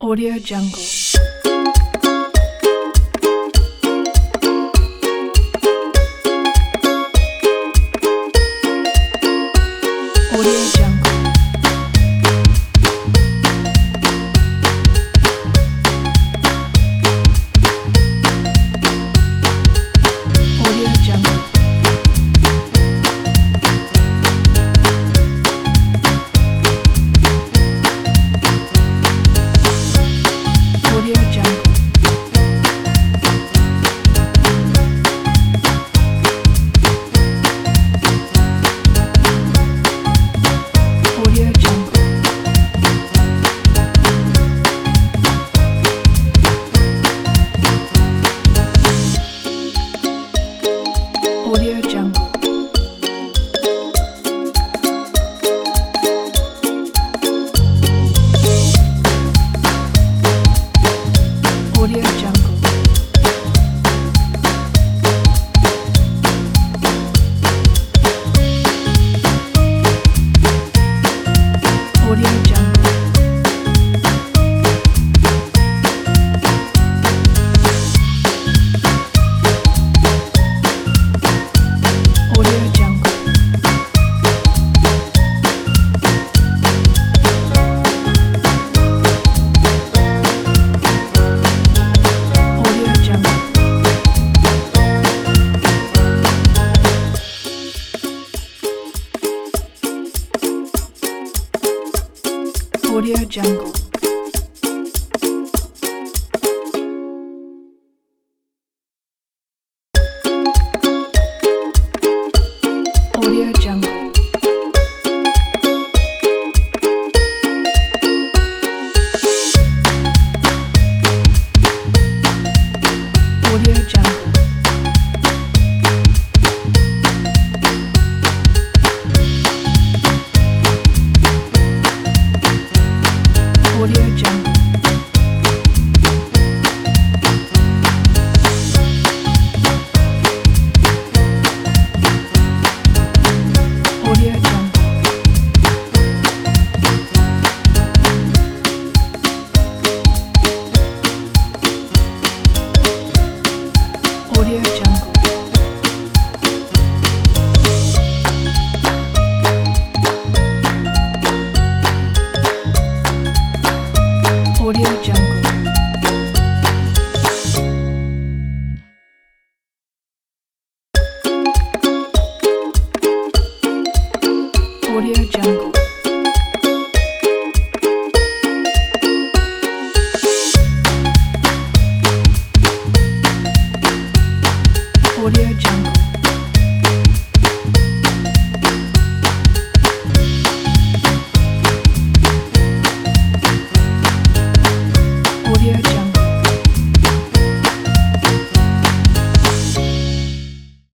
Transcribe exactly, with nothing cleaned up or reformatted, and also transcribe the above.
Audio Jungle. Audio Jungle. Audio Jungle. Audio Jungle. Audio Jungle. Audio Jungle. Audio Jungle. Audio Jungle. Audio Jungle. Audio Jungle. Audio Jungle. Audio Jungle. Audio Jungle. Audio Jungle. Audio Jungle. Audio Jungle. Audio Jungle. Audio Jungle. Audio Jungle.